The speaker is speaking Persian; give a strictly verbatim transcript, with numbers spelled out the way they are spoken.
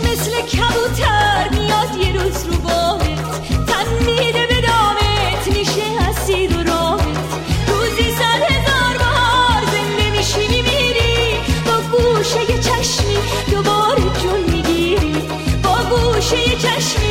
مثل کبوتر میاد یه روز رو باهت، تن میده به دامت، میشه اسیر و راهت. روزی صد هزار بار زنده میشی میمیری، با گوشه یه چشمی دوباره جون میگیری، با گوشه یه چشمی